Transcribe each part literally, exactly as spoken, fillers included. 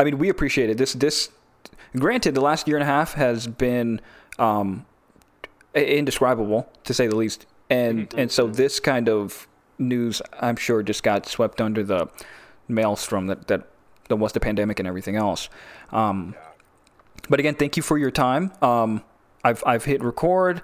I mean, we appreciate it. This this granted, the last year and a half has been um, indescribable, to say the least. And and so this kind of news, I'm sure, just got swept under the maelstrom that, that, that was the pandemic and everything else. Um, Yeah. but again, thank you for your time. Um, I've I've hit record.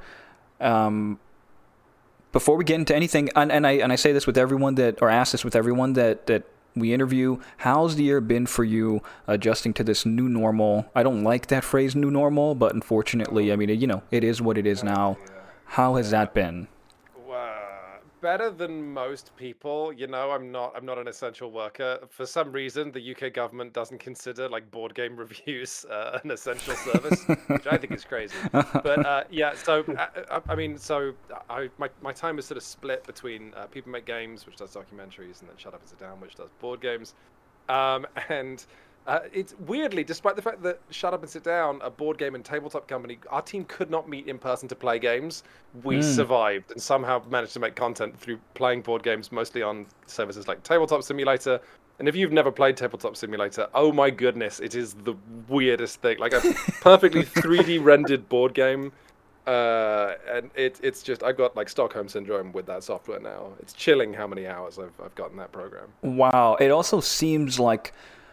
Um, before we get into anything, and, and I and I say this with everyone that, or ask this with everyone that, that we interview, how's the year been for you adjusting to this new normal? I don't like that phrase, new normal, but unfortunately, I mean, you know, it is what it is now. Yeah. How has that been? Wow. Better than most people, you know. I'm not. I'm not an essential worker. For some reason, the U K government doesn't consider like board game reviews uh, an essential service, which I think is crazy. But uh, yeah, so uh, I, I mean, so I my my time is sort of split between uh, People Make Games, which does documentaries, and then Shut Up and Sit Down, which does board games. Um, and uh, it's weirdly, despite the fact that Shut Up and Sit Down, a board game and tabletop company, our team could not meet in person to play games. We Mm. survived and somehow managed to make content through playing board games, mostly on services like Tabletop Simulator. And if you've never played Tabletop Simulator, oh my goodness, it is the weirdest thing. Like a perfectly three D rendered board game. Uh, and it, it's just, I've got like Stockholm Syndrome with that software now. It's chilling how many hours I've, I've got in that program. Wow. It also seems like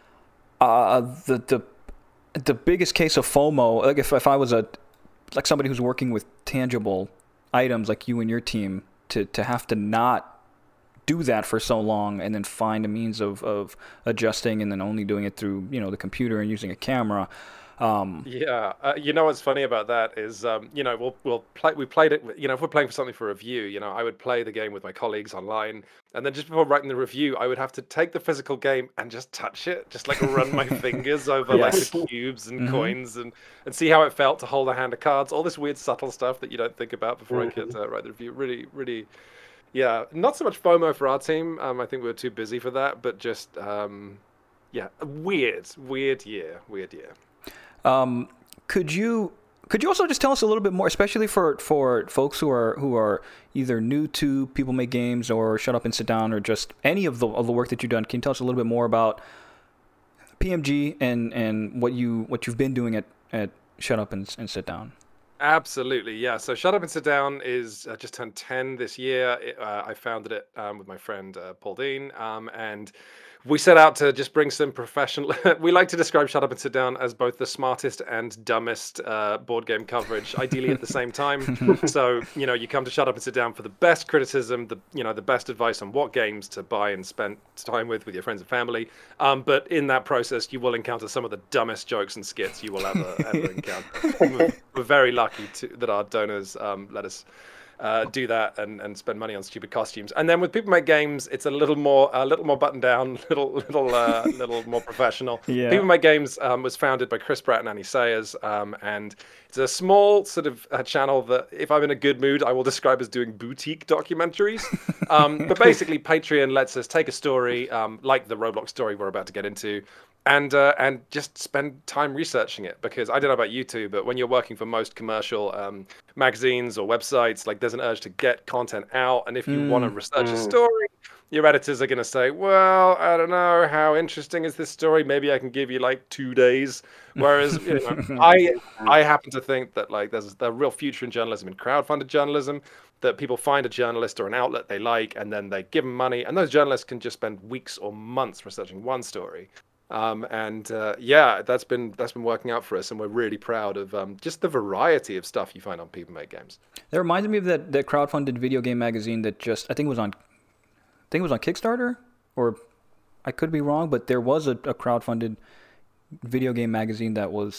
uh, the the the biggest case of FOMO. Like if if I was a like somebody who's working with tangible items like you and your team, to to have to not do that for so long and then find a means of, of adjusting and then only doing it through, you know, the computer and using a camera. Um, Yeah, uh, you know what's funny about that is, um, you know, we'll we'll play. We played it. You know, if we're playing for something for review, you know, I would play the game with my colleagues online, and then just before writing the review, I would have to take the physical game and just touch it, just like run my fingers over like Yes. the cubes and Mhm. coins, and and see how it felt to hold a hand of cards. All this weird, subtle stuff that you don't think about before I could uh, write the review. Really, really, yeah. Not so much FOMO for our team. Um, I think we were too busy for that, but just um, yeah, a weird, weird year, weird year. Um, could you could you also just tell us a little bit more, especially for, for folks who are who are either new to People Make Games or Shut Up and Sit Down or just any of the of the work that you've done? Can you tell us a little bit more about P M G and, and what you what you've been doing at, at Shut Up and, and Sit Down? Absolutely, yeah. So Shut Up and Sit Down is uh, just turned ten this year. It, uh, I founded it um, with my friend uh, Paul Dean, um, and we set out to just bring some professional. We like to describe Shut Up and Sit Down as both the smartest and dumbest uh, board game coverage, ideally at the same time. So you know, you come to Shut Up and Sit Down for the best criticism, the you know the best advice on what games to buy and spend time with with your friends and family. Um, but in that process, you will encounter some of the dumbest jokes and skits you will ever ever encounter. We're, we're very lucky to, that our donors um, let us uh, do that and, and spend money on stupid costumes. And then with People Make Games, it's a little more a little more buttoned down, little little uh, little more professional. Yeah. People Make Games um, was founded by Chris Pratt and Annie Sayers, um, and it's a small sort of uh, channel that, if I'm in a good mood, I will describe as doing boutique documentaries. Um, but basically, Patreon lets us take a story, um, like the Roblox story we're about to get into, and uh, and just spend time researching it. Because I don't know about you two, but when you're working for most commercial um, magazines or websites, like there's an urge to get content out, and if you Mm. want to research a story, your editors are going to say, well, I don't know, how interesting is this story? Maybe I can give you like two days. Whereas you know, I I happen to think that like there's a real future in journalism, in crowdfunded journalism, that people find a journalist or an outlet they like, and then they give them money, and those journalists can just spend weeks or months researching one story. Um, and uh, yeah, that's been that's been working out for us, and we're really proud of um, just the variety of stuff you find on People Make Games. That reminds me of that, that crowdfunded video game magazine that just I think it was on I think it was on Kickstarter, or I could be wrong, but there was a, a crowdfunded video game magazine that was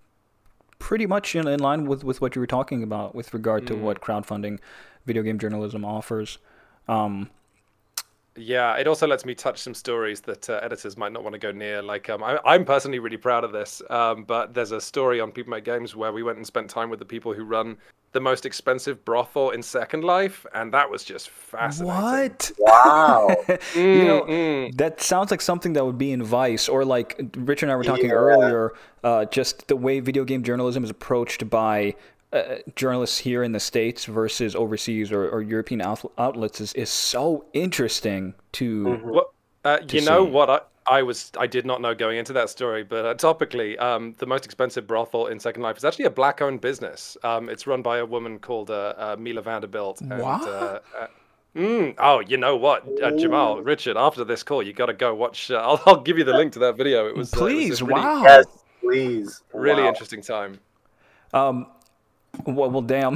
pretty much in, in line with, with what you were talking about with regard to Mm. what crowdfunding video game journalism offers. Um, Yeah, it also lets me touch some stories that uh, editors might not want to go near. Like, um, I, I'm personally really proud of this, um, but there's a story on People Make Games where we went and spent time with the people who run the most expensive brothel in Second Life, and that was just fascinating. what? Wow. You know, Mm, mm. that sounds like something that would be in Vice, or like Richard and I were talking Yeah. earlier, uh, just the way video game journalism is approached by uh, journalists here in the States versus overseas or, or European out- outlets is, is so interesting to... What, uh, you know see. what? I, I was I did not know going into that story, but uh, topically, um, the most expensive brothel in Second Life is actually a black-owned business. Um, it's run by a woman called uh, uh, Mila Vanderbilt, and What? uh, uh, mm, oh, you know what, uh, Jamal, Richard, after this call, you got to go watch. Uh, I'll, I'll give you the link to that video. It was uh, it was Please, a really, wow. Yes, please. really Wow. interesting time. Um, well, well damn.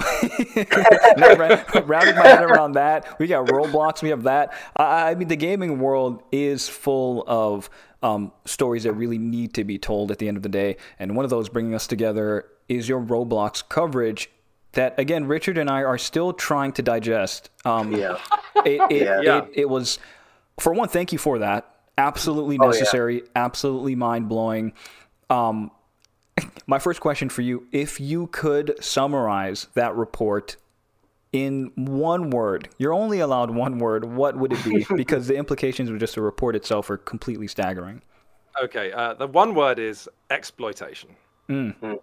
Rounding my head around that, we got Roblox, we have that. I, I mean, the gaming world is full of um, stories that really need to be told at the end of the day. And one of those bringing us together is your Roblox coverage that, again, Richard and I are still trying to digest. Um, Yeah. It, it, Yeah. Yeah. it, it was, for one, thank you for that. Absolutely Oh, yeah. necessary, absolutely mind-blowing. Um, my first question for you, if you could summarize that report in one word, you're only allowed one word, what would it be? Because the implications of just the report itself are completely staggering. Okay, uh, the one word is exploitation. Mm. Mm.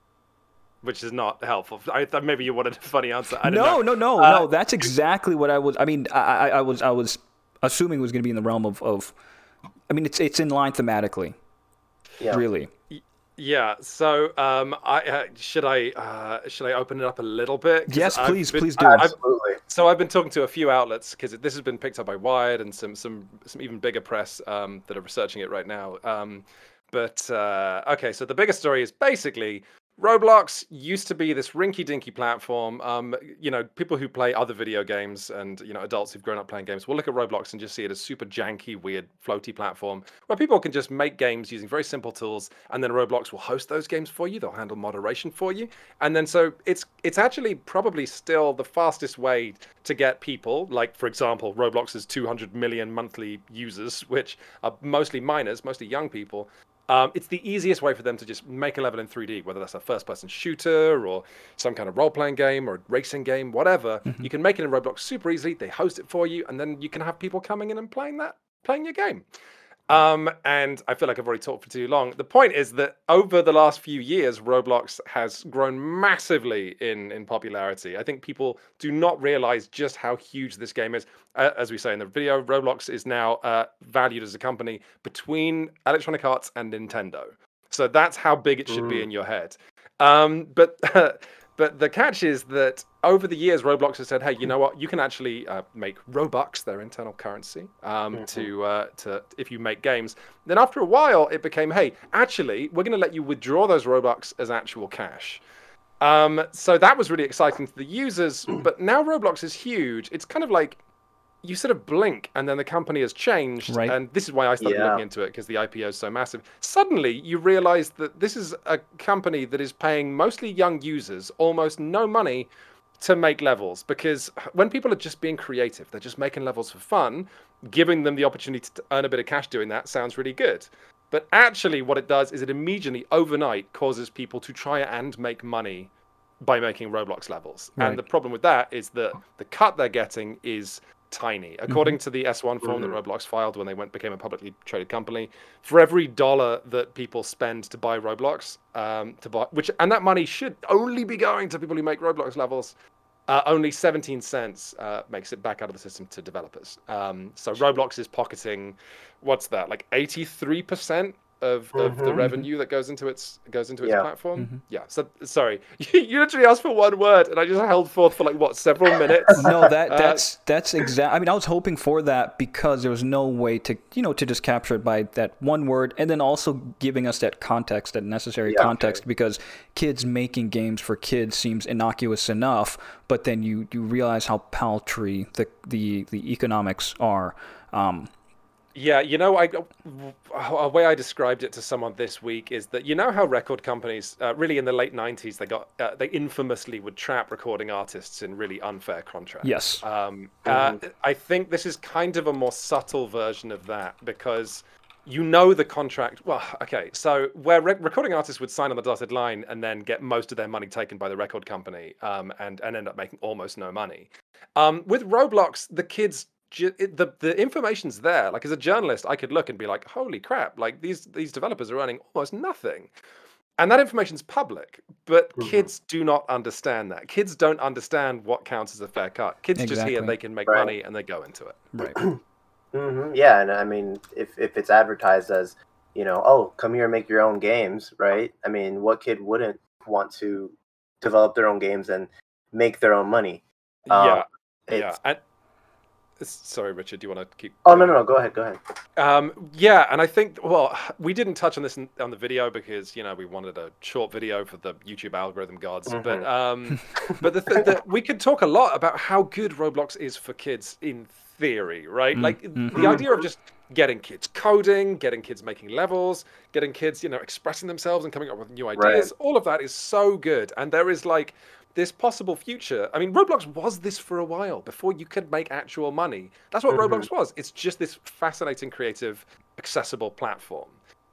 Which is not helpful. I thought maybe you wanted a funny answer. I don't No, know. no, no, Uh, no. That's exactly what I was. I mean, I, I, I was, I was assuming it was going to be in the realm of, of. I mean, it's it's in line thematically, Yeah. really. Yeah. So, um, I uh, should I uh, should I open it up a little bit? 'Cause Yes, I've please, been- please do. I've- Absolutely. So I've been talking to a few outlets because this has been picked up by Wired and some some some even bigger press um, that are researching it right now. Um, but uh, okay, so the biggest story is basically Roblox used to be this rinky-dinky platform. Um, you know, people who play other video games and you know adults who've grown up playing games will look at Roblox and just see it as super janky, weird, floaty platform where people can just make games using very simple tools, and then Roblox will host those games for you. They'll handle moderation for you, and then so it's it's actually probably still the fastest way to get people, like for example, Roblox's two hundred million monthly users, which are mostly minors, mostly young people. Um, it's the easiest way for them to just make a level in three D, whether that's a first-person shooter or some kind of role-playing game or racing game, whatever. You can make it in Roblox super easily. They host it for you, and then you can have people coming in and playing that, playing your game. Um, and I feel like I've already talked for too long. The point is that over the last few years, Roblox has grown massively in, in popularity. I think people do not realize just how huge this game is. Uh, as we say in the video, Roblox is now uh, valued as a company between Electronic Arts and Nintendo. So that's how big it should be in your head. Um, but but the catch is that over the years, Roblox has said, "Hey, you know what? You can actually uh, make Robux, their internal currency, um, Mhm. to uh, to if you make games." Then after a while, it became, "Hey, actually, we're going to let you withdraw those Robux as actual cash." Um, so that was really exciting to the users. But now Roblox is huge. It's kind of like you sort of blink and then the company has changed. Right. And this is why I started Yeah. looking into it, because the I P O is so massive. Suddenly you realize that this is a company that is paying mostly young users almost no money to make levels, because when people are just being creative, they're just making levels for fun, giving them the opportunity to earn a bit of cash doing that sounds really good. But actually what it does is it immediately overnight causes people to try and make money by making Roblox levels. Right. And the problem with that is that the cut they're getting is tiny. According to the S one form Mhm. that Roblox filed when they went became a publicly traded company, for every dollar that people spend to buy Roblox, um, to buy which and that money should only be going to people who make Roblox levels, uh, only seventeen cents uh, makes it back out of the system to developers. Um, so Roblox is pocketing, what's that, like eighty-three percent of, of the Mhm. revenue that goes into its goes into its Yeah. platform. Mhm. Yeah. So sorry, you literally asked for one word, and I just held forth for like what several minutes. No, that Uh, that's that's exact. I mean, I was hoping for that because there was no way to you know to just capture it by that one word, and then also giving us that context, that necessary Yeah, context, because kids making games for kids seems innocuous enough, but then you you realize how paltry the the the economics are. Um, Yeah, you know, I a way I described it to someone this week is that you know how record companies, uh, really in the late nineties, they got uh, they infamously would trap recording artists in really unfair contracts. Yes. Um, uh, I think this is kind of a more subtle version of that, because you know the contract. Well, okay, so where re- recording artists would sign on the dotted line and then get most of their money taken by the record company, um, and and end up making almost no money. Um, with Roblox, the kids. It, the the information's there. Like as a journalist, I could look and be like, "Holy crap! Like these these developers are earning almost nothing," and that information's public. But Mhm. kids do not understand that. Kids don't understand what counts as a fair cut. Kids just hear Exactly. they can make Right. money and they go into it. right. Mm-hmm. Yeah, and I mean, if if it's advertised as, you know, oh, come here and make your own games, right? I mean, what kid wouldn't want to develop their own games and make their own money? Um, Yeah, yeah. it's And sorry, Richard, do you want to keep oh no going? no no, go ahead, go ahead. Um, yeah, and I think, well, we didn't touch on this in, on the video because, you know, we wanted a short video for the YouTube algorithm gods. Mhm. But um, but the, th- the we could talk a lot about how good Roblox is for kids in theory, right? Like Mhm. the idea of just getting kids coding, getting kids making levels, getting kids, you know, expressing themselves and coming up with new ideas. All of that is so good, and there is like this possible future. I mean, Roblox was this for a while before you could make actual money. That's what Mhm. Roblox was. It's just this fascinating, creative, accessible platform.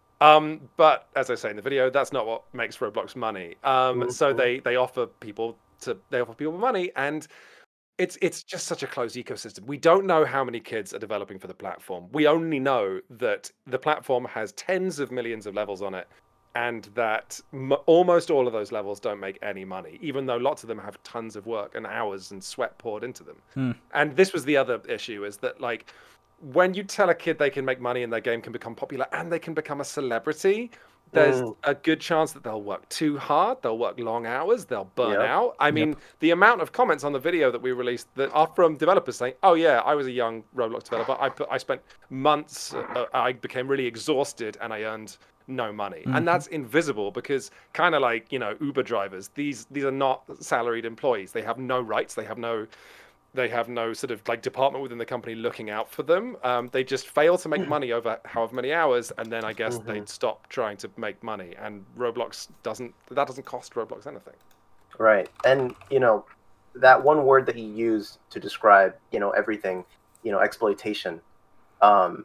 Um, but as I say in the video, that's not what makes Roblox money. Um, so Mhm. they they offer people to they offer people money, and it's it's just such a closed ecosystem. We don't know how many kids are developing for the platform. We only know that the platform has tens of millions of levels on it, and that m- almost all of those levels don't make any money, even though lots of them have tons of work and hours and sweat poured into them. Hmm. And this was the other issue, is that like when you tell a kid they can make money and their game can become popular and they can become a celebrity, there's Mm. a good chance that they'll work too hard, they'll work long hours, they'll burn Yep. out. I mean, the amount of comments on the video that we released that are from developers saying, "Oh yeah, I was a young Roblox developer. I put, I spent months. Uh, I became really exhausted, and I earned no money." Mhm. And that's invisible because, kind of like you know, Uber drivers. These these are not salaried employees. They have no rights. They have no they have no sort of like department within the company looking out for them. Um, they just fail to make money over however many hours, and then I guess Mhm. they'd stop trying to make money. And Roblox doesn't. That doesn't cost Roblox anything. Right. And, you know, that one word that you used to describe, you know, everything, you know, exploitation. Um,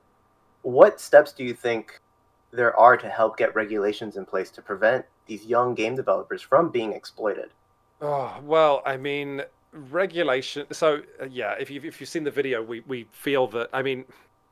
what steps do you think there are to help get regulations in place to prevent these young game developers from being exploited? Oh, well, I mean, regulation. So, uh, yeah, if you've, if you've seen the video, we, we feel that, I mean,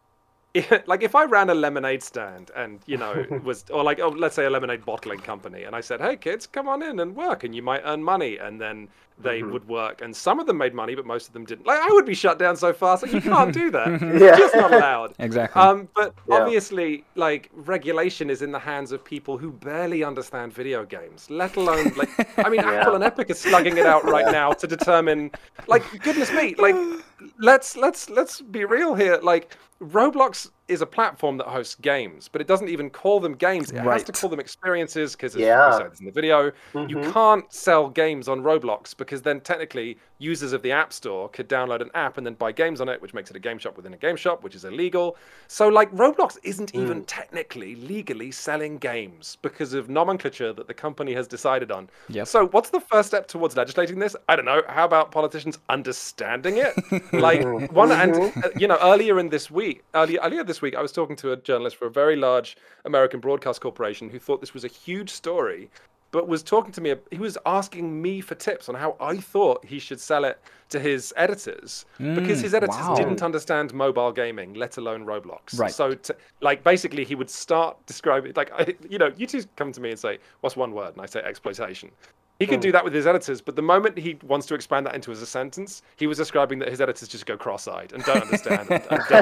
like if I ran a lemonade stand and, you know, was, or like, oh, let's say a lemonade bottling company, and I said, hey, kids, come on in and work and you might earn money. And then they Mhm. would work. And some of them made money, but most of them didn't. Like, I would be shut down so fast. Like, you can't do that. Yeah. It's just not allowed. Exactly. Um, but Yeah. obviously, like regulation is in the hands of people who barely understand video games, let alone like I mean, Yeah. Apple and Epic are slugging it out right Yeah. now to determine, like, goodness me, like, let's let's let's be real here. Like, Roblox is a platform that hosts games, but it doesn't even call them games. It has Right. to call them experiences because, as Yeah. we said this in the video, you Mhm. can't sell games on Roblox because then technically users of the App Store could download an app and then buy games on it, which makes it a game shop within a game shop, which is illegal. So, like, Roblox isn't even Mm. technically legally selling games because of nomenclature that the company has decided on. Yep. So, what's the first step towards legislating this? I don't know. How about politicians understanding it? Like, Mhm. one, and Mhm. uh, you know, earlier in this week, earlier, earlier this week, I was talking to a journalist for a very large American broadcast corporation who thought this was a huge story, but was talking to me. He was asking me for tips on how I thought he should sell it to his editors because Mm, his editors wow. didn't understand mobile gaming, let alone Roblox. Right. So, to, like, basically, he would start describing, like, I, you know, you two come to me and say, "What's one word?" And I say exploitation. He could Mm. do that with his editors, but the moment he wants to expand that into as a sentence, he was describing that his editors just go cross-eyed and don't understand. and, and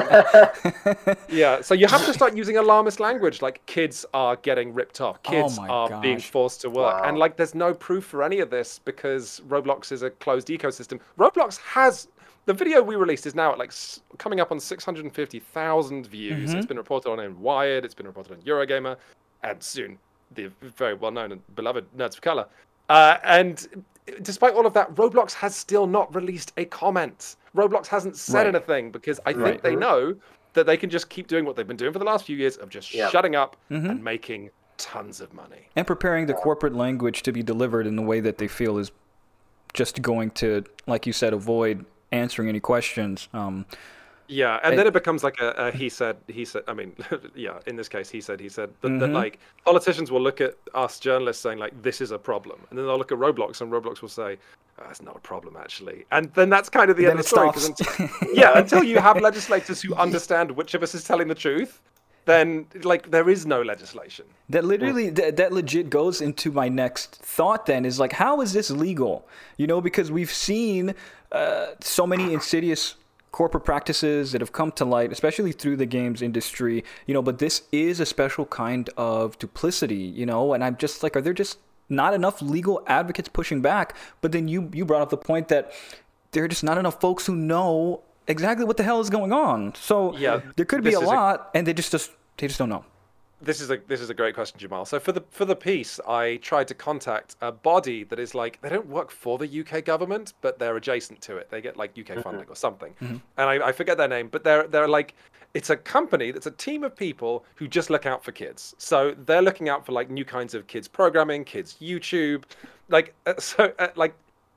don't, yeah, so you have to start using alarmist language, like kids are getting ripped off, kids my are being gosh. forced to work, Wow. and like there's no proof for any of this because Roblox is a closed ecosystem. Roblox has the video we released is now at like s- coming up on six hundred fifty thousand views. Mhm. It's been reported on in Wired, it's been reported on Eurogamer, and soon the very well-known and beloved Nerds for Color. Uh, and despite all of that, Roblox has still not released a comment. Roblox hasn't said Right. anything because I think Right. they know that they can just keep doing what they've been doing for the last few years of just Yeah. shutting up Mhm. and making tons of money. And preparing the corporate language to be delivered in the way that they feel is just going to, like you said, avoid answering any questions. Um, Yeah, and It- then it becomes like a, a he said, he said. I mean, yeah, in this case, he said, he said that, that Mhm. like politicians will look at us journalists saying like this is a problem, and then they'll look at Roblox and Roblox will say oh, that's not a problem actually, and then that's kind of the Then end of it the story. 'cause stops. until- yeah, until you have legislators who understand which of us is telling the truth, then like there is no legislation. That literally, that, that legit goes into my next thought then is like, how is this legal? You know, because we've seen uh, so many insidious corporate practices that have come to light, especially through the games industry, you know, but this is a special kind of duplicity, you know, and I'm just like, are there just not enough legal advocates pushing back? But then you, you brought up the point that there are just not enough folks who know exactly what the hell is going on. So yeah, there could be a lot, a, and they just, just they just don't know. This is a this is a great question, Jamal. So for the for the piece, I tried to contact a body that is like, they don't work for the U K government, but they're adjacent to it. They get like U K funding mm-hmm. or something, mm-hmm. and I, I forget their name, but they're they're like, it's a company that's a team of people who just look out for kids. So they're looking out for like new kinds of kids programming, kids YouTube, like uh, so uh, like.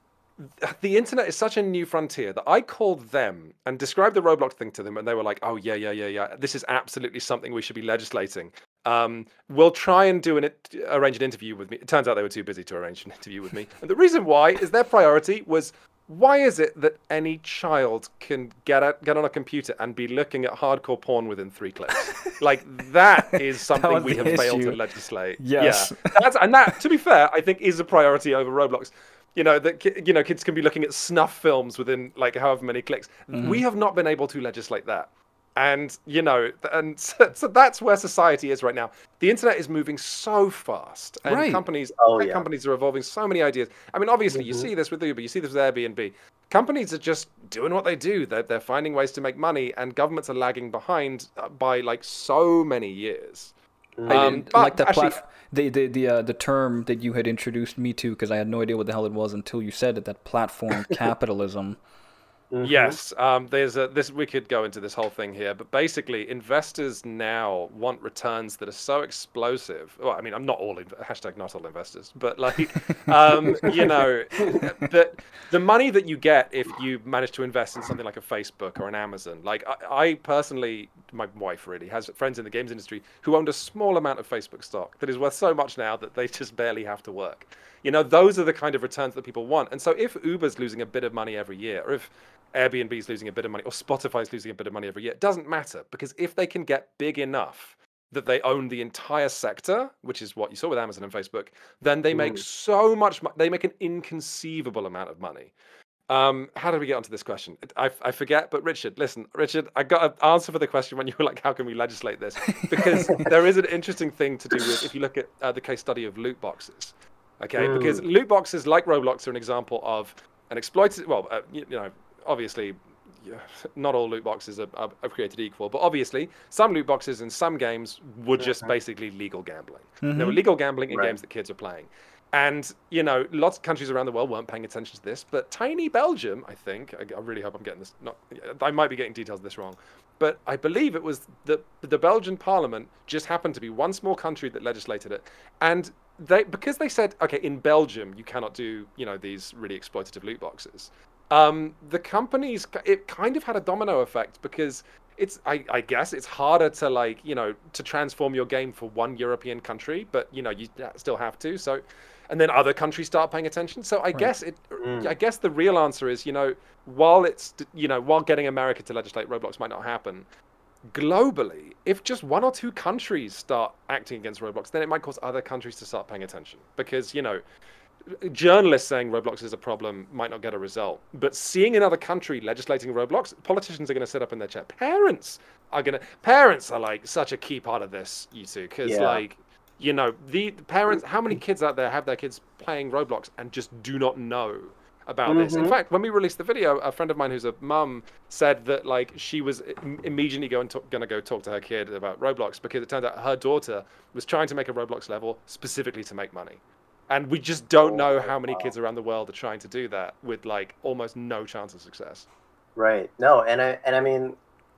The internet is such a new frontier that I called them and described the Roblox thing to them, and they were like, "Oh yeah, yeah, yeah, yeah. This is absolutely something we should be legislating. Um, we'll try and do an arrange an interview with me." It turns out they were too busy to arrange an interview with me, and the reason why is their priority was, why is it that any child can get at, get on a computer and be looking at hardcore porn within three clicks? Like that is something that we have issue. failed to legislate. Yes, yeah, that's, and that, to be fair, I think is a priority over Roblox. You know, that you know, kids can be looking at snuff films within like however many clicks. Mm-hmm. We have not been able to legislate that. And, you know, and so, so that's where society is right now. The internet is moving so fast, and right. companies oh, yeah. companies are evolving so many ideas. I mean, obviously, mm-hmm. you see this with Uber, you see this with Airbnb. Companies are just doing what they do. They're, they're finding ways to make money, and governments are lagging behind by like so many years. Um, like the actually, plat- the the the, uh, the term that you had introduced me to, because I had no idea what the hell it was until you said it. That platform capitalism. Mm-hmm. Yes, um, there's a, this. We could go into this whole thing here, but basically, investors now want returns that are so explosive. Well, I mean, I'm not all in, hashtag not all investors, but like, um, you know, that the money that you get if you manage to invest in something like a Facebook or an Amazon. Like, I, I personally, my wife really has friends in the games industry who owned a small amount of Facebook stock that is worth so much now that they just barely have to work. You know, those are the kind of returns that people want. And so, if Uber's losing a bit of money every year, or if Airbnb is losing a bit of money, or Spotify is losing a bit of money every year, it doesn't matter, because if they can get big enough that they own the entire sector, which is what you saw with Amazon and Facebook, then they make mm. so much money. They make an inconceivable amount of money. Um, how did we get onto this question? I, I forget, but Richard, listen, Richard, I got an answer for the question when you were like, how can we legislate this? Because there is an interesting thing to do with, if you look at uh, the case study of loot boxes, okay? Mm. Because loot boxes, like Roblox, are an example of an exploited, well, uh, you, you know, obviously, yeah, not all loot boxes are, are, are created equal, but obviously some loot boxes in some games were just mm-hmm. basically legal gambling. Mm-hmm. There were legal gambling in right. games that kids are playing. And, you know, lots of countries around the world weren't paying attention to this, but tiny Belgium, I think, I, I really hope I'm getting this, not, I might be getting details of this wrong, but I believe it was the, the Belgian parliament just happened to be one small country that legislated it. And they, because they said, okay, in Belgium, you cannot do, you know, these really exploitative loot boxes. Um, the companies, it kind of had a domino effect, because it's, I, I guess it's harder to like, you know, to transform your game for one European country, but you know, you still have to. So, and then other countries start paying attention. So I right. guess it, mm. I guess the real answer is, you know, while it's, you know, while getting America to legislate Roblox might not happen, globally, if just one or two countries start acting against Roblox, then it might cause other countries to start paying attention, because, you know, journalists saying Roblox is a problem might not get a result, but seeing another country legislating Roblox, politicians are going to sit up in their chair. Parents are going to. Parents are like such a key part of this, you two, because yeah. like, you know, the parents. How many kids out there have their kids playing Roblox and just do not know about mm-hmm. this? In fact, when we released the video, a friend of mine who's a mum said that like she was immediately going to going to go talk to her kid about Roblox, because it turned out her daughter was trying to make a Roblox level specifically to make money. And we just don't know how many kids around the world are trying to do that with like almost no chance of success. Right. No, and I and I mean,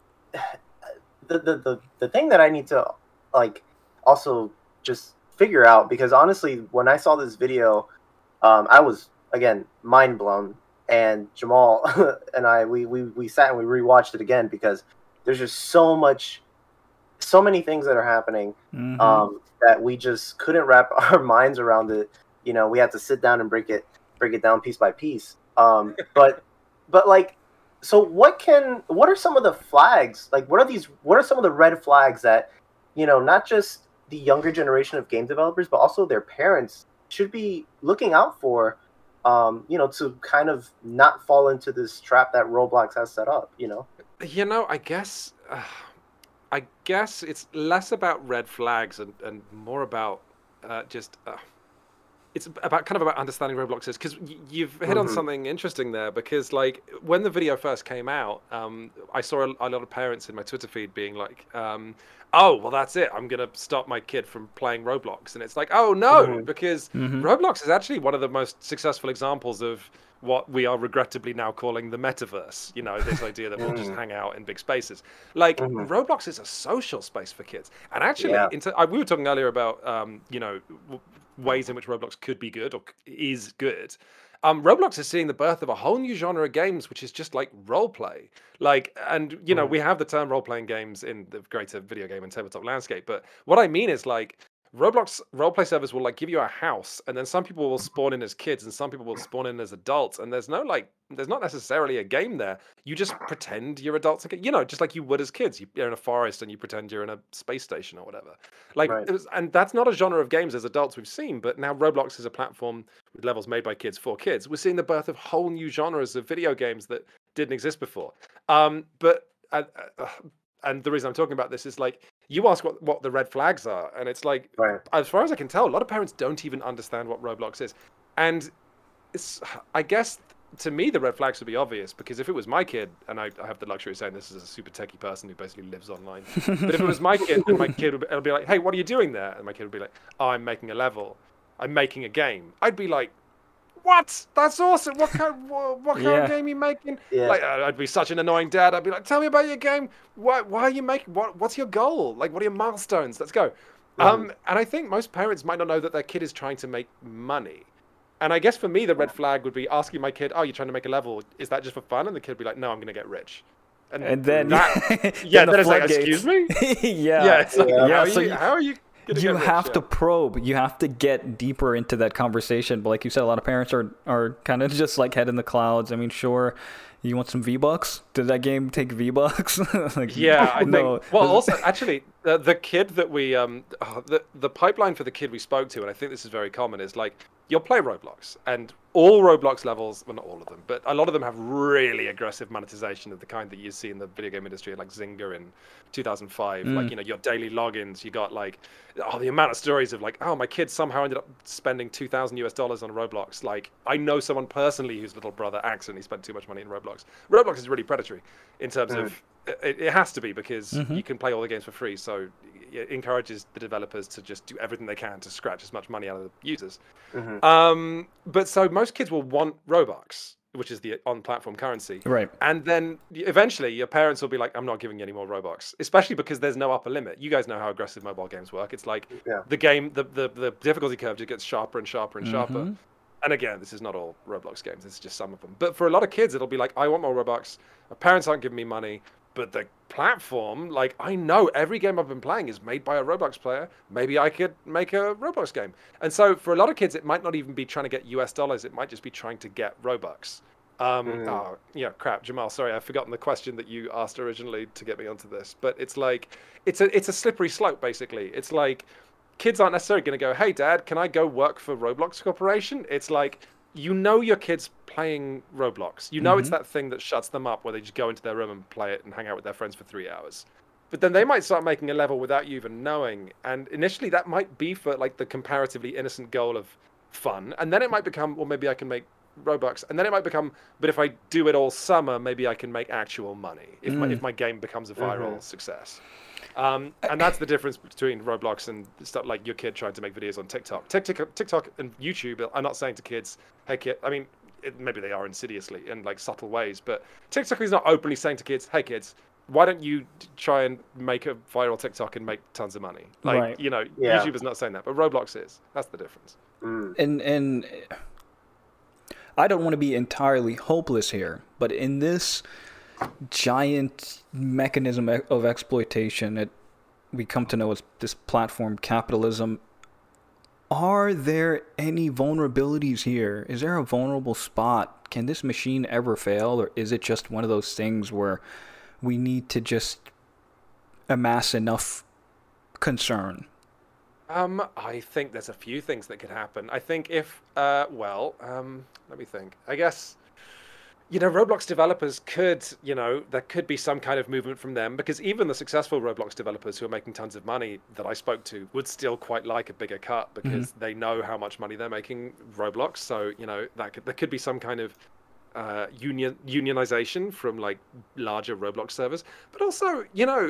the the the, the thing that I need to like also just figure out, because honestly, when I saw this video, um, I was again mind blown. And Jamal and I we, we we sat and we rewatched it again, because there's just so much, so many things that are happening. Mm-hmm. Um, that we just couldn't wrap our minds around it. You know, we had to sit down and break it, break it down piece by piece. Um, but, but like, so what can, what are some of the flags? Like, what are these, what are some of the red flags that, you know, not just the younger generation of game developers, but also their parents should be looking out for um, you know, to kind of not fall into this trap that Roblox has set up, you know? You know, I guess, uh, I guess it's less about red flags and, and more about uh, just. Uh, It's about kind of about understanding Roblox is because y- you've hit mm-hmm. on something interesting there. Because like when the video first came out, um, I saw a, a lot of parents in my Twitter feed being like, um, "Oh, well, that's it. I'm gonna stop my kid from playing Roblox." And it's like, "Oh no," mm-hmm. because mm-hmm. Roblox is actually one of the most successful examples of what we are regrettably now calling the metaverse. You know, this idea that we'll just hang out in big spaces. Like mm-hmm. Roblox is a social space for kids. And actually, yeah. into, I, we were talking earlier about, um, you know. W- ways in which Roblox could be good or is good. Um, Roblox is seeing the birth of a whole new genre of games, which is just like role play. Like, and you know, mm. we have the term role playing games in the greater video game and tabletop landscape. But what I mean is like Roblox role play servers will like give you a house, and then some people will spawn in as kids, and some people will spawn in as adults. And there's no like, there's not necessarily a game there. You just pretend you're adults, you know, just like you would as kids. You're in a forest and you pretend you're in a space station or whatever. Like, right. it was, and that's not a genre of games as adults we've seen. But now Roblox is a platform with levels made by kids for kids. We're seeing the birth of whole new genres of video games that didn't exist before. Um, but uh, uh, and the reason I'm talking about this is like. You ask what, what the red flags are, and it's like, right. as far as I can tell, a lot of parents don't even understand what Roblox is. And it's, I guess, to me, the red flags would be obvious, because if it was my kid, and I, I have the luxury of saying this is a super techie person who basically lives online, but if it was my kid, and my kid would be, it'll be like, hey, what are you doing there? And my kid would be like, oh, I'm making a level. I'm making a game. I'd be like, what? That's awesome. What kind, what, what kind yeah. of game are you making? Yeah. Like, I'd be such an annoying dad. I'd be like, tell me about your game. Why, why are you making, what, what's your goal? Like, what are your milestones? Let's go. Mm-hmm. Um, and I think most parents might not know that their kid is trying to make money. And I guess for me, the red flag would be asking my kid, oh, you're trying to make a level. Is that just for fun? And the kid would be like, no, I'm going to get rich. And, and then, that, yeah, then, then it's like, excuse me? yeah. Yeah, it's like, yeah. How, are so you, how are you? You have rich, to yeah. probe. You have to get deeper into that conversation. But like you said, a lot of parents are, are kind of just like head in the clouds. I mean, sure, you want some V-Bucks? Did that game take V-Bucks? like, yeah, I no. think. Well, also, actually, uh, the kid that we, um, oh, the the pipeline for the kid we spoke to, and I think this is very common, is like you'll play Roblox, and all Roblox levels, well, not all of them, but a lot of them have really aggressive monetization of the kind that you see in the video game industry, like Zynga in two thousand five. Mm. Like, you know, your daily logins, you got like, oh, the amount of stories of like, oh, my kid somehow ended up spending two thousand US dollars on Roblox. Like, I know someone personally whose little brother accidentally spent too much money in Roblox. Roblox is really predatory in terms mm. of, it, it has to be, because mm-hmm. you can play all the games for free. So it encourages the developers to just do everything they can to scratch as much money out of the users. Mm-hmm. Um, but so most kids will want Robux, which is the on-platform currency. Right. And then eventually your parents will be like, I'm not giving you any more Robux, especially because there's no upper limit. You guys know how aggressive mobile games work. It's like yeah. the game, the, the, the difficulty curve just gets sharper and sharper and sharper. Mm-hmm. And again, this is not all Roblox games. This is just some of them. But for a lot of kids, it'll be like, I want more Robux. My parents aren't giving me money. But the platform, like, I know every game I've been playing is made by a Roblox player. Maybe I could make a Roblox game. And so for a lot of kids, it might not even be trying to get U S dollars. It might just be trying to get Robux. Um, mm. Oh, yeah, crap, Jamal, sorry, I've forgotten the question that you asked originally to get me onto this. But it's like, it's a, it's a slippery slope, basically. It's like, kids aren't necessarily going to go, hey, Dad, can I go work for Roblox Corporation? It's like, you know your kid's playing Roblox. You know mm-hmm. it's that thing that shuts them up where they just go into their room and play it and hang out with their friends for three hours. But then they might start making a level without you even knowing. And initially that might be for like the comparatively innocent goal of fun. And then it might become, well, maybe I can make Robux. And then it might become, but if I do it all summer, maybe I can make actual money if, mm. my, if my game becomes a viral mm-hmm. success. Um, and that's the difference between Roblox and stuff like your kid trying to make videos on TikTok. TikTok, TikTok and YouTube are not saying to kids, hey kid, I mean, it, maybe they are insidiously in like subtle ways, but TikTok is not openly saying to kids, hey kids, why don't you try and make a viral TikTok and make tons of money? Like, right. you know, yeah. YouTube is not saying that, but Roblox is. That's the difference. Mm. And, and I don't want to be entirely hopeless here, but in this giant mechanism of exploitation that we come to know as this platform capitalism, are there any vulnerabilities here? Is there a vulnerable spot? Can this machine ever fail, or is it just one of those things where we need to just amass enough concern Um, I think there's a few things that could happen. I think if, uh, well, um, let me think. I guess, you know, Roblox developers could, you know, there could be some kind of movement from them because even the successful Roblox developers who are making tons of money that I spoke to would still quite like a bigger cut because mm-hmm. they know how much money they're making Roblox. So, you know, that could, there could be some kind of uh, union unionization from like larger Roblox servers. But also, you know,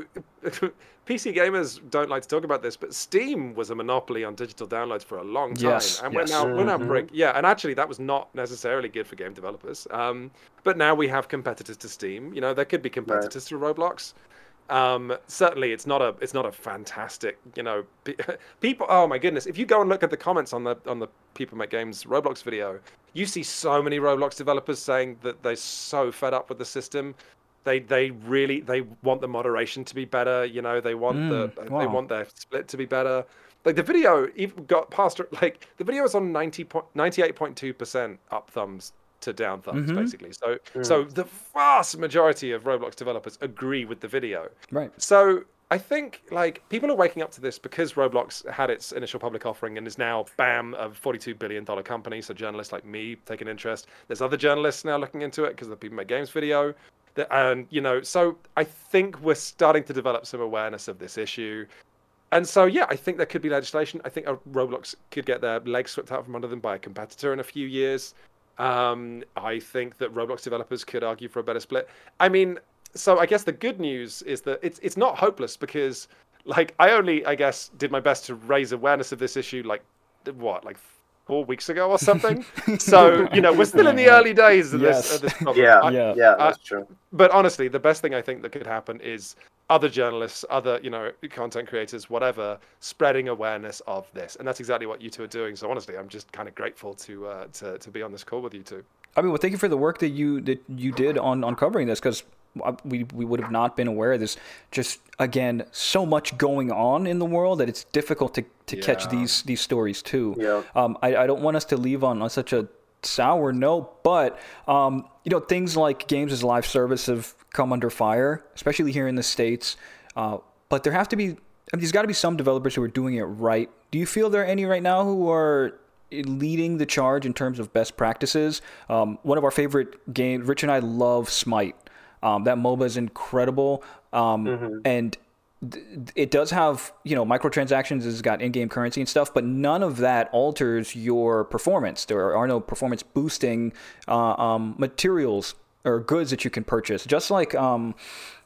P C gamers don't like to talk about this, but Steam was a monopoly on digital downloads for a long time. Yes, and yes. we're now, mm-hmm. we're now break. Yeah, and actually that was not necessarily good for game developers. Um, but now we have competitors to Steam. You know, there could be competitors right. to Roblox. Um, certainly it's not a, it's not a fantastic, you know, people, oh my goodness. If you go and look at the comments on the, on the People Make Games Roblox video, you see so many Roblox developers saying that they're so fed up with the system. They they really they want the moderation to be better. You know, they want mm, the wow. they want their split to be better. Like the video even got past like the video is on ninety ninety-eight point two percent up thumbs to down thumbs mm-hmm. basically. So mm. so the vast majority of Roblox developers agree with the video. Right. So I think like people are waking up to this because Roblox had its initial public offering and is now bam a forty-two billion dollars company. So journalists like me take an interest. There's other journalists now looking into it because of the People Make Games video. And, you know, so I think we're starting to develop some awareness of this issue. And so, yeah, I think there could be legislation. I think Roblox could get their legs swept out from under them by a competitor in a few years. Um, I think that Roblox developers could argue for a better split. I mean, so I guess the good news is that it's it's not hopeless because, like, I only, I guess, did my best to raise awareness of this issue, like, what, like four weeks ago or something. So, you know, we're still in the early days of yes. this, of this problem. Yeah, I, yeah, yeah, that's uh, true. But honestly, the best thing I think that could happen is other journalists, other, you know, content creators, whatever, spreading awareness of this. And that's exactly what you two are doing. So honestly, I'm just kind of grateful to uh, to to be on this call with you two. I mean, well, thank you for the work that you that you did on, on covering this, because we we would have not been aware of this. Just again, so much going on in the world that it's difficult to, to yeah. catch these these stories too. Yeah. Um, I, I don't want us to leave on, on such a sour note, but um, you know, things like games as live service have come under fire, especially here in the States. Uh, but there have to be, I mean, there's got to be some developers who are doing it right. Do you feel there are any right now who are leading the charge in terms of best practices? Um, one of our favorite games, Rich and I love Smite. Um, that MOBA is incredible, um, mm-hmm. and th- it does have, you know, microtransactions. It's got in-game currency and stuff, but none of that alters your performance. There are no performance boosting uh, um, materials or goods that you can purchase, just like um,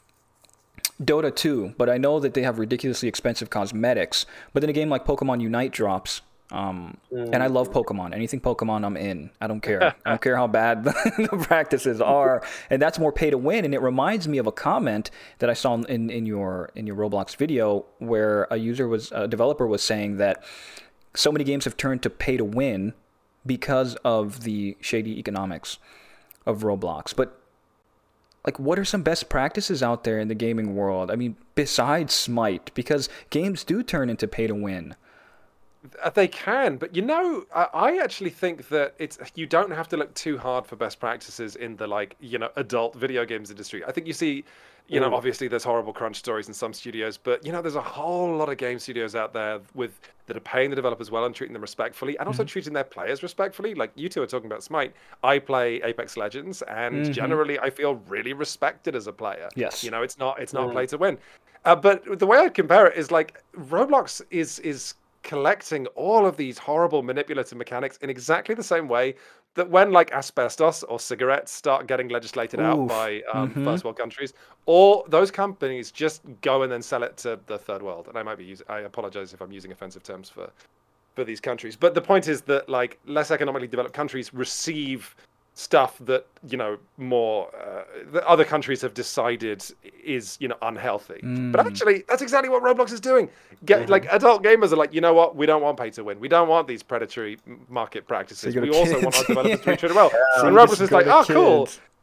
Dota two. But I know that they have ridiculously expensive cosmetics. But then a game like Pokemon Unite drops. Um, mm. And I love Pokemon. Anything Pokemon, I'm in. I don't care. I don't care how bad the, the practices are. And that's more pay to win. And it reminds me of a comment that I saw in, in your in your Roblox video where a user was a developer was saying that so many games have turned to pay to win because of the shady economics of Roblox. But like, what are some best practices out there in the gaming world? I mean, besides Smite, because games do turn into pay to win. They can, but you know, I actually think that it's you don't have to look too hard for best practices in the, like, you know, adult video games industry. I think you see, you know, obviously there's horrible crunch stories in some studios, but you know, there's a whole lot of game studios out there with that are paying the developers well and treating them respectfully, and also mm-hmm. treating their players respectfully. Like you two are talking about Smite. I play Apex Legends, and mm-hmm. generally I feel really respected as a player. Yes, you know, it's not it's not mm-hmm. play to win. Uh, but the way I'd compare it is like Roblox is is. collecting all of these horrible manipulative mechanics in exactly the same way that when like asbestos or cigarettes start getting legislated Oof. out by um, mm-hmm. first world countries, or those companies just go and then sell it to the third world. And I might be using, I apologize if I'm using offensive terms for, for these countries. But the point is that like less economically developed countries receive stuff that, you know, more uh, that other countries have decided is, you know, unhealthy. Mm. But actually, that's exactly what Roblox is doing. Get mm-hmm. like adult gamers are like, you know what? We don't want pay to win. We don't want these predatory market practices. So we also want our developers to be treated well. Yeah. And Roblox is like, oh, kids. cool.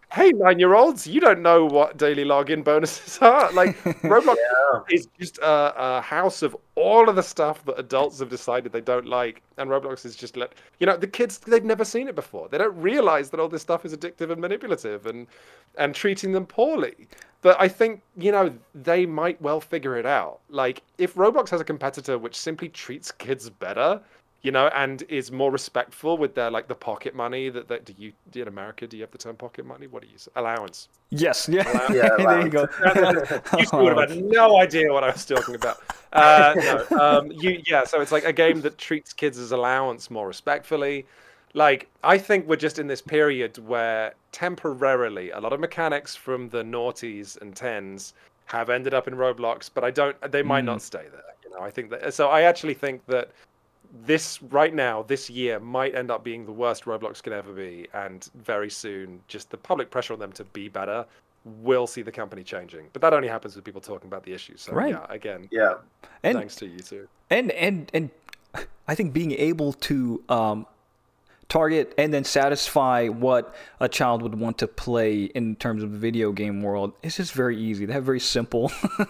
hey, nine-year-olds, you don't know what daily login bonuses are. Like, Roblox Yeah. is just a, a house of all of the stuff that adults have decided they don't like, and Roblox is just let you know the kids, they've never seen it before. They don't realize that all this stuff is addictive and manipulative, and and treating them poorly. But I think, you know, they might well figure it out. Like, if Roblox has a competitor which simply treats kids better, you know, and is more respectful with their, like, the pocket money that, that do you, in America, do you have the term pocket money? What do you say? Allowance. Yes, yeah, Allowance. Yeah, there you go. You two would have had no idea what I was talking about. Uh, no, um, you, yeah, so it's like a game that treats kids as allowance more respectfully. Like, I think we're just in this period where temporarily a lot of mechanics from the noughties and tens have ended up in Roblox, but I don't, they might Mm. not stay there. You know, I think that, so I actually think that this right now, this year, might end up being the worst Roblox can ever be, and very soon, just the public pressure on them to be better will see the company changing. But that only happens with people talking about the issues. So Right. yeah, again, Yeah. And thanks to you too. and and and I think being able to um, target and then satisfy what a child would want to play in terms of the video game world is just very easy. They have very simple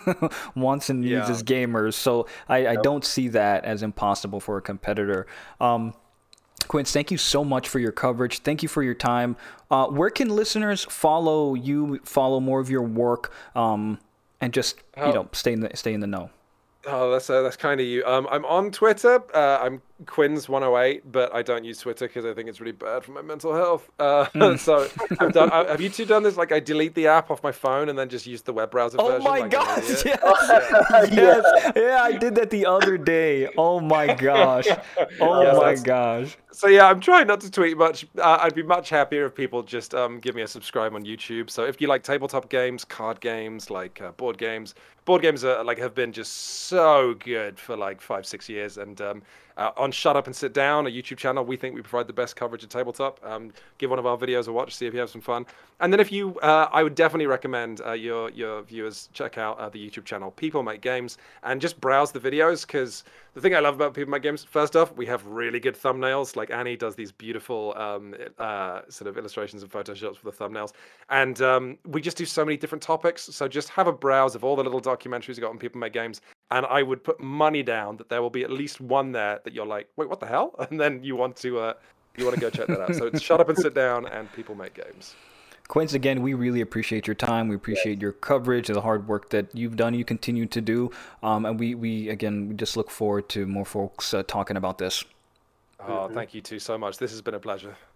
wants and needs Yeah. as gamers, so I, I Yep. don't see that as impossible for a competitor. Um, Quince, thank you so much for your coverage. Thank you for your time. Uh, where can listeners follow you, follow more of your work, um, and just you Oh. know stay in the stay in the know? Oh, that's uh, that's kind of you. Um, I'm on Twitter. Uh, I'm Quins one oh eight, but I don't use Twitter because I think it's really bad for my mental health. Uh, Mm. so I've done. I, have you two done this? Like, I delete the app off my phone and then just use the web browser Oh version. my like an gosh! idiot? Yes, Yeah. yes, yeah, I did that the other day. Oh my gosh! Oh Yes, my that's- gosh! So yeah, I'm trying not to tweet much. Uh, I'd be much happier if people just um, give me a subscribe on YouTube. So if you like tabletop games, card games, like uh, board games, board games are like have been just so good for like five, six years. And um, uh, on Shut Up and Sit Down, a YouTube channel, we think we provide the best coverage of tabletop. Um, give one of our videos a watch, see if you have some fun. And then if you, uh, I would definitely recommend uh, your your viewers check out uh, the YouTube channel People Make Games and just browse the videos, because the thing I love about People Make Games, first off, we have really good thumbnails. Like Annie does these beautiful um, uh, sort of illustrations and photoshops for the thumbnails. And um, we just do so many different topics. So just have a browse of all the little documentaries we got on People Make Games. And I would put money down that there will be at least one there that you're like, wait, what the hell? And then you want to uh, you want to go check that out. So it's Shut Up and Sit Down and People Make Games. Quince, again, we really appreciate your time. We appreciate your coverage and the hard work that you've done, you continue to do. Um, and we, we, again, we just look forward to more folks uh, talking about this. Oh, thank you two so much. This has been a pleasure.